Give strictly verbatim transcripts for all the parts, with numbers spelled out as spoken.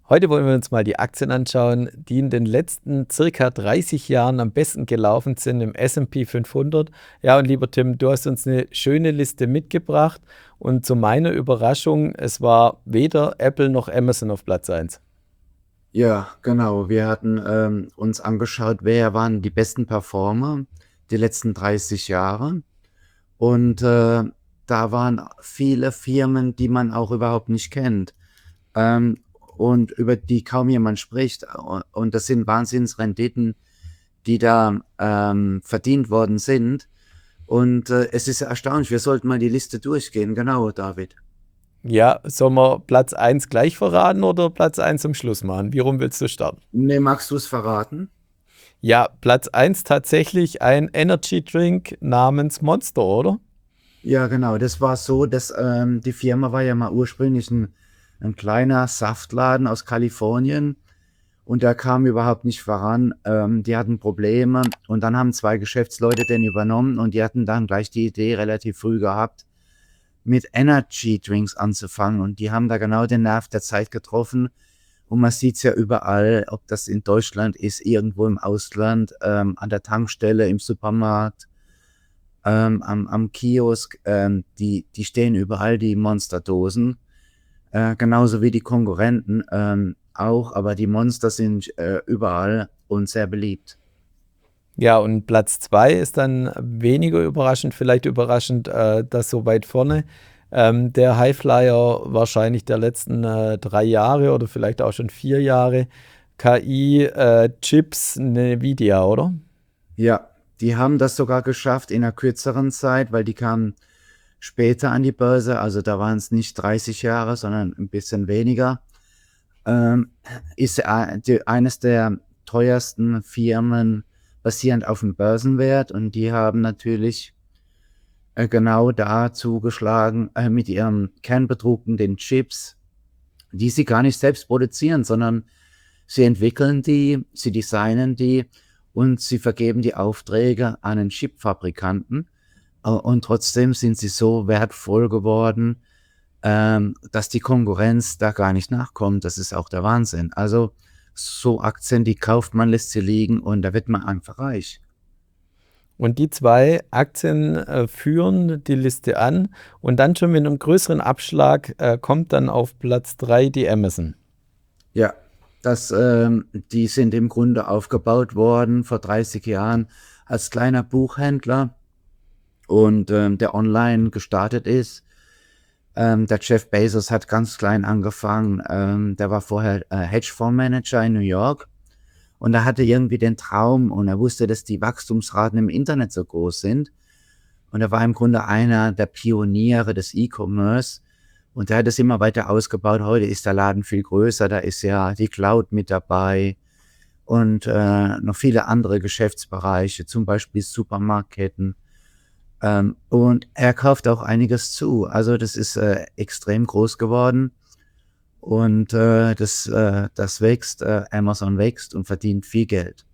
Heute wollen wir uns mal die Aktien anschauen, die in den letzten circa dreißig Jahren am besten gelaufen sind im S und P fünfhundert. Ja, und lieber Tim, du hast uns eine schöne Liste mitgebracht und zu meiner Überraschung, es war weder Apple noch Amazon auf Platz eins. Ja, genau. Wir hatten ähm, uns angeschaut, wer waren die besten Performer die letzten dreißig Jahre. Und äh, da waren viele Firmen, die man auch überhaupt nicht kennt ähm, und über die kaum jemand spricht. Und das sind Wahnsinnsrenditen, die da ähm, verdient worden sind. Und äh, es ist erstaunlich. Wir sollten mal die Liste durchgehen. Genau, David. Ja, sollen wir Platz eins gleich verraten oder Platz eins zum Schluss machen? Wie rum willst du starten? Nee, magst du es verraten? Ja, Platz eins tatsächlich ein Energy Drink namens Monster, oder? Ja, genau. Das war so, dass ähm, die Firma war ja mal ursprünglich ein, ein kleiner Saftladen aus Kalifornien und der kam überhaupt nicht voran. Ähm, die hatten Probleme und dann haben zwei Geschäftsleute den übernommen und die hatten dann gleich die Idee relativ früh gehabt, mit Energy Drinks anzufangen und die haben da genau den Nerv der Zeit getroffen. Und man sieht es ja überall, ob das in Deutschland ist, irgendwo im Ausland, ähm, an der Tankstelle, im Supermarkt ähm, am, am Kiosk, ähm, die, die stehen überall, die Monsterdosen, äh, genauso wie die Konkurrenten ähm, auch, aber die Monster sind äh, überall und sehr beliebt. Ja, und Platz zwei ist dann weniger überraschend, vielleicht überraschend, äh, dass so weit vorne ähm, der Highflyer wahrscheinlich der letzten äh, drei Jahre oder vielleicht auch schon vier Jahre K I-Chips, Nvidia, oder? Ja, die haben das sogar geschafft in einer kürzeren Zeit, weil die kamen später an die Börse, also da waren es nicht dreißig Jahre, sondern ein bisschen weniger. Ähm, ist äh, die, eines der teuersten Firmen basierend auf dem Börsenwert und die haben natürlich äh, genau da zugeschlagen äh, mit ihrem Kernbedruckten, den Chips, die sie gar nicht selbst produzieren, sondern sie entwickeln die, sie designen die und sie vergeben die Aufträge an einen Chipfabrikanten. Äh, Und trotzdem sind sie so wertvoll geworden, ähm, dass die Konkurrenz da gar nicht nachkommt. Das ist auch der Wahnsinn. Also so Aktien, die kauft man, lässt sie liegen und da wird man einfach reich. Und die zwei Aktien äh, führen die Liste an und dann schon mit einem größeren Abschlag äh, kommt dann auf Platz drei die Amazon. Ja, das, ähm, die sind im Grunde aufgebaut worden vor dreißig Jahren als kleiner Buchhändler und ähm, der online gestartet ist. Ähm, der Jeff Bezos hat ganz klein angefangen. Ähm, der war vorher äh, Hedgefondsmanager in New York und er hatte irgendwie den Traum und er wusste, dass die Wachstumsraten im Internet so groß sind. Und er war im Grunde einer der Pioniere des E-Commerce. Und er hat es immer weiter ausgebaut. Heute ist der Laden viel größer. Da ist ja die Cloud mit dabei und äh, noch viele andere Geschäftsbereiche, zum Beispiel Supermarktketten. Ähm, und er kauft auch einiges zu. Also das ist äh, extrem groß geworden. Und äh, das, äh, das wächst. Äh, Amazon wächst und verdient viel Geld.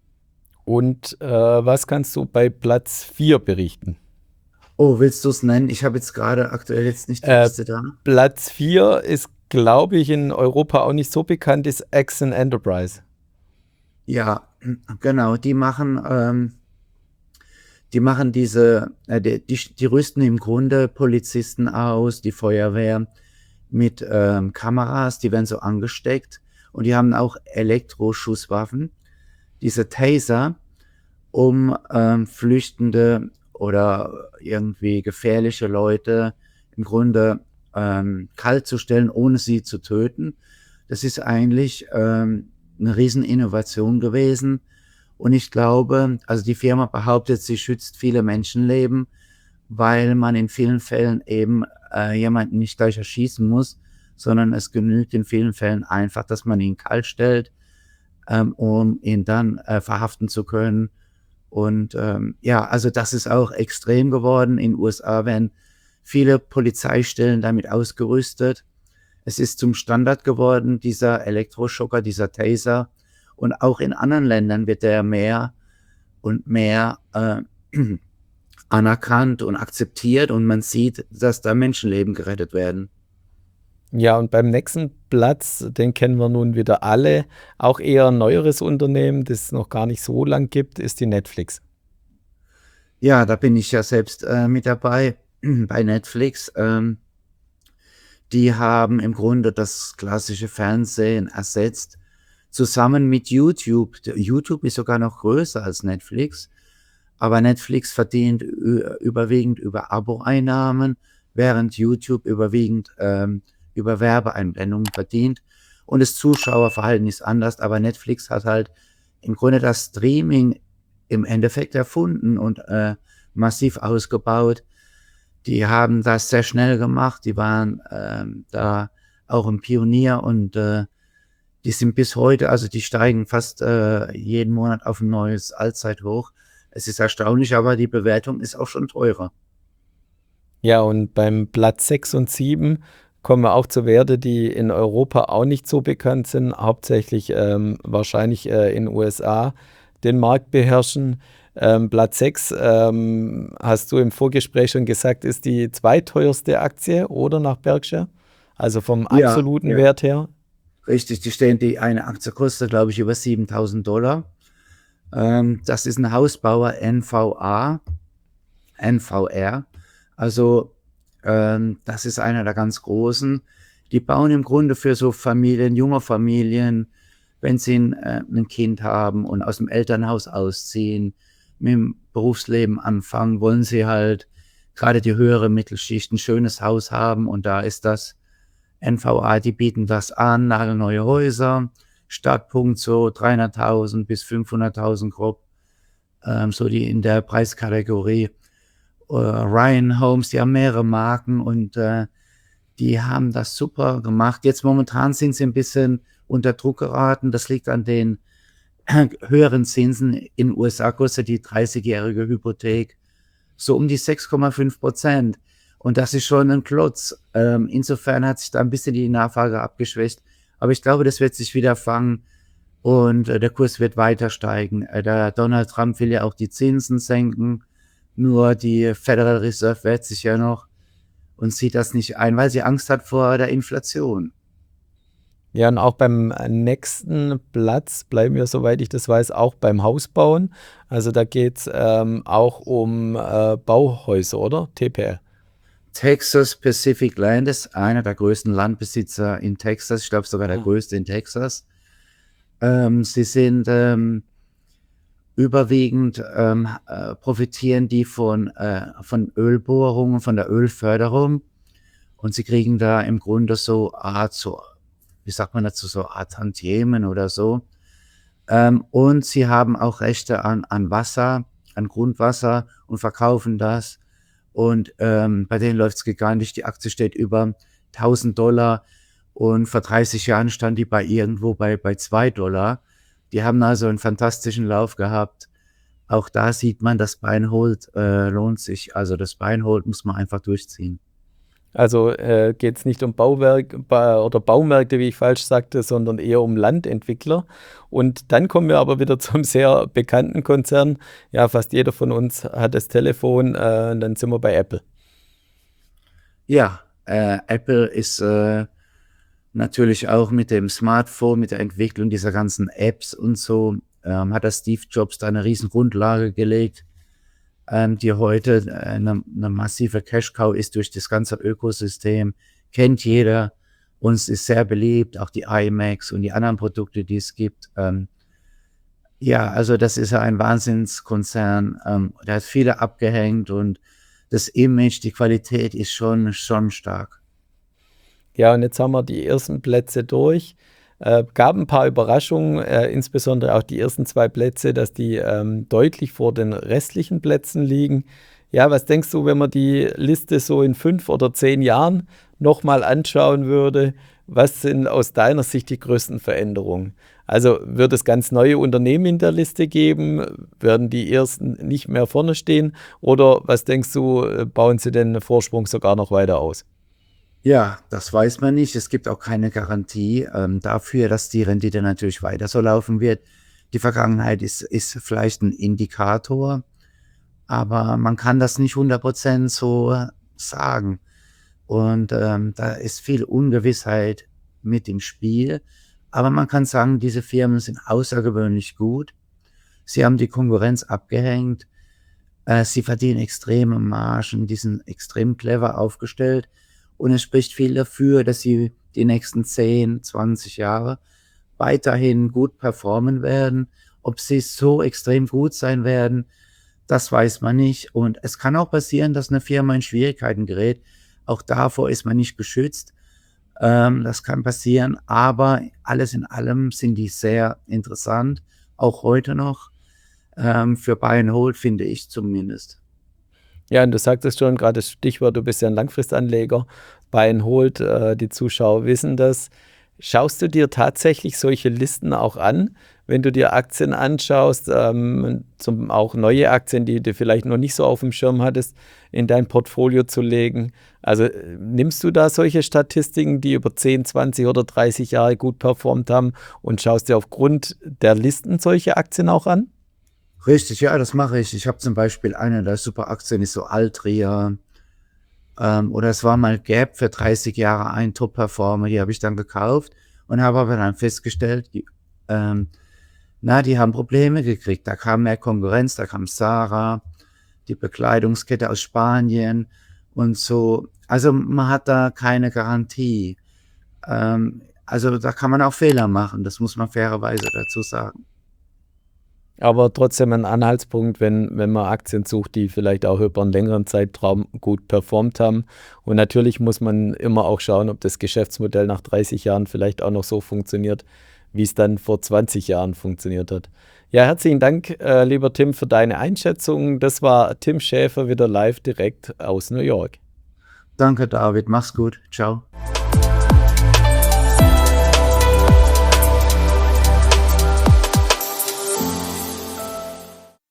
Und äh, was kannst du bei Platz vier berichten? Oh, willst du es nennen? Ich habe jetzt gerade aktuell jetzt nicht die Äh, Liste da. Platz vier ist, glaube ich, in Europa auch nicht so bekannt, ist Axon Enterprise. Ja, genau. Die machen, ähm, die machen diese, äh, die, die, die rüsten im Grunde Polizisten aus, die Feuerwehr mit ähm, Kameras, die werden so angesteckt und die haben auch Elektroschusswaffen, diese Taser, um ähm, Flüchtende oder irgendwie gefährliche Leute im Grunde ähm, kalt zu stellen, ohne sie zu töten. Das ist eigentlich ähm, eine Rieseninnovation gewesen. Und ich glaube, also die Firma behauptet, sie schützt viele Menschenleben, weil man in vielen Fällen eben äh, jemanden nicht gleich erschießen muss, sondern es genügt in vielen Fällen einfach, dass man ihn kalt stellt, ähm, um ihn dann äh, verhaften zu können. Und ähm, ja, also das ist auch extrem geworden. In den U S A werden viele Polizeistellen damit ausgerüstet. Es ist zum Standard geworden, dieser Elektroschocker, dieser Taser. Und auch in anderen Ländern wird er mehr und mehr äh, anerkannt und akzeptiert. Und man sieht, dass da Menschenleben gerettet werden. Ja, und beim nächsten Platz, den kennen wir nun wieder alle, auch eher ein neueres Unternehmen, das es noch gar nicht so lang gibt, ist die Netflix. Ja, da bin ich ja selbst äh, mit dabei bei Netflix. Ähm, die haben im Grunde das klassische Fernsehen ersetzt, zusammen mit YouTube. Der YouTube ist sogar noch größer als Netflix, aber Netflix verdient ü- überwiegend über Abo-Einnahmen, während YouTube überwiegend ähm, über Werbeeinblendungen verdient. Und das Zuschauerverhalten ist anders, aber Netflix hat halt im Grunde das Streaming im Endeffekt erfunden und äh, massiv ausgebaut. Die haben das sehr schnell gemacht, die waren ähm, da auch ein Pionier und äh, die sind bis heute, also die steigen fast äh, jeden Monat auf ein neues Allzeithoch. Es ist erstaunlich, aber die Bewertung ist auch schon teurer. Ja, und beim Platz sechs und sieben kommen wir auch zu Werte, die in Europa auch nicht so bekannt sind, hauptsächlich ähm, wahrscheinlich äh, in U S A den Markt beherrschen. Ähm, Platz sechs, ähm, hast du im Vorgespräch schon gesagt, ist die zweiteuerste Aktie oder nach Berkshire? Also vom Ja, absoluten ja. Wert her. Richtig, die stehen, die eine Aktie kostet, glaube ich, über siebentausend Dollar. Ähm, das ist ein Hausbauer N V A, N V R. Also ähm, das ist einer der ganz großen. Die bauen im Grunde für so Familien, junge Familien, wenn sie ein, äh, ein Kind haben und aus dem Elternhaus ausziehen, mit dem Berufsleben anfangen, wollen sie halt gerade die höhere Mittelschicht ein schönes Haus haben und da ist das N V A, die bieten das an, nagelneue Häuser, Startpunkt so dreihunderttausend bis fünfhunderttausend grob, ähm, so die in der Preiskategorie. Äh, Ryan Homes, die haben mehrere Marken und äh, die haben das super gemacht. Jetzt momentan sind sie ein bisschen unter Druck geraten. Das liegt an den höheren Zinsen. In den U S A kostet die dreißigjährige Hypothek so um die sechs Komma fünf Prozent. Und das ist schon ein Klotz. Ähm, insofern hat sich da ein bisschen die Nachfrage abgeschwächt. Aber ich glaube, das wird sich wieder fangen und äh, der Kurs wird weiter steigen. Äh, der Donald Trump will ja auch die Zinsen senken. Nur die Federal Reserve wehrt sich ja noch und sieht das nicht ein, weil sie Angst hat vor der Inflation. Ja, und auch beim äh, nächsten Platz bleiben wir, soweit ich das weiß, auch beim Hausbauen. Also da geht es ähm, auch um äh, Bauhäuser, oder? T P L. Texas Pacific Land ist einer der größten Landbesitzer in Texas. Ich glaube sogar der größte in Texas. Ähm, sie sind ähm, überwiegend ähm, äh, profitieren die von, äh, von Ölbohrungen, von der Ölförderung. Und sie kriegen da im Grunde so Art, so, wie sagt man dazu, so Art Tantiemen oder so. Ähm, und sie haben auch Rechte an, an Wasser, an Grundwasser und verkaufen das. Und ähm, bei denen läuft's gigantisch. Die Aktie steht über tausend Dollar und vor dreißig Jahren stand die bei irgendwo bei, bei zwei Dollar. Die haben also einen fantastischen Lauf gehabt. Auch da sieht man, das Beinhold äh, lohnt sich. Also das Beinhold muss man einfach durchziehen. Also äh, geht es nicht um Bauwerk ba oder Baumärkte, wie ich falsch sagte, sondern eher um Landentwickler. Und dann kommen wir aber wieder zum sehr bekannten Konzern. Ja, fast jeder von uns hat das Telefon, äh, und dann sind wir bei Apple. Ja, äh, Apple ist äh, natürlich auch mit dem Smartphone, mit der Entwicklung dieser ganzen Apps und so, ähm, hat der Steve Jobs da eine riesen Grundlage gelegt, ähm, die heute äh, eine, eine massive Cash-Cow ist durch das ganze Ökosystem. Kennt jeder und es ist sehr beliebt, auch die iMacs und die anderen Produkte, die es gibt. Ähm, ja, also das ist ja ein Wahnsinnskonzern. Ähm, der hat viele abgehängt und das Image, die Qualität ist schon, schon stark. Ja, und jetzt haben wir die ersten Plätze durch. Äh, gab ein paar Überraschungen, äh, insbesondere auch die ersten zwei Plätze, dass die ähm, deutlich vor den restlichen Plätzen liegen. Ja, was denkst du, wenn man die Liste so in fünf oder zehn Jahren nochmal anschauen würde? Was sind aus deiner Sicht die größten Veränderungen? Also wird es ganz neue Unternehmen in der Liste geben? Werden die ersten nicht mehr vorne stehen? Oder was denkst du, äh, bauen sie den Vorsprung sogar noch weiter aus? Ja, das weiß man nicht. Es gibt auch keine Garantie ähm, dafür, dass die Rendite natürlich weiter so laufen wird. Die Vergangenheit ist, ist vielleicht ein Indikator, aber man kann das nicht hundert Prozent so sagen. Und ähm, da ist viel Ungewissheit mit im Spiel. Aber man kann sagen, diese Firmen sind außergewöhnlich gut. Sie haben die Konkurrenz abgehängt. Äh, sie verdienen extreme Margen. Die sind extrem clever aufgestellt. Und es spricht viel dafür, dass sie die nächsten zehn, zwanzig Jahre weiterhin gut performen werden. Ob sie so extrem gut sein werden, das weiß man nicht. Und es kann auch passieren, dass eine Firma in Schwierigkeiten gerät. Auch davor ist man nicht geschützt. Ähm, das kann passieren. Aber alles in allem sind die sehr interessant. Auch heute noch. Ähm, für Buy and Hold finde ich zumindest. Ja, und du sagtest schon gerade das Stichwort, du bist ja ein Langfristanleger. Buy and Hold, äh, die Zuschauer wissen das. Schaust du dir tatsächlich solche Listen auch an, wenn du dir Aktien anschaust, ähm, zum, auch neue Aktien, die du vielleicht noch nicht so auf dem Schirm hattest, in dein Portfolio zu legen? Also äh, nimmst du da solche Statistiken, die über zehn, zwanzig oder dreißig Jahre gut performt haben und schaust dir aufgrund der Listen solche Aktien auch an? Richtig, ja, das mache ich. Ich habe zum Beispiel eine der Superaktien, ist so Altria. Ähm, oder es war mal Gap für dreißig Jahre ein Top-Performer, die habe ich dann gekauft und habe aber dann festgestellt, die, ähm, na, die haben Probleme gekriegt. Da kam mehr Konkurrenz, da kam Zara, die Bekleidungskette aus Spanien und so. Also man hat da keine Garantie. Ähm, also da kann man auch Fehler machen, das muss man fairerweise dazu sagen. Aber trotzdem ein Anhaltspunkt, wenn, wenn man Aktien sucht, die vielleicht auch über einen längeren Zeitraum gut performt haben. Und natürlich muss man immer auch schauen, ob das Geschäftsmodell nach dreißig Jahren vielleicht auch noch so funktioniert, wie es dann vor zwanzig Jahren funktioniert hat. Ja, herzlichen Dank, äh, lieber Tim, für deine Einschätzung. Das war Tim Schäfer wieder live direkt aus New York. Danke, David. Mach's gut. Ciao.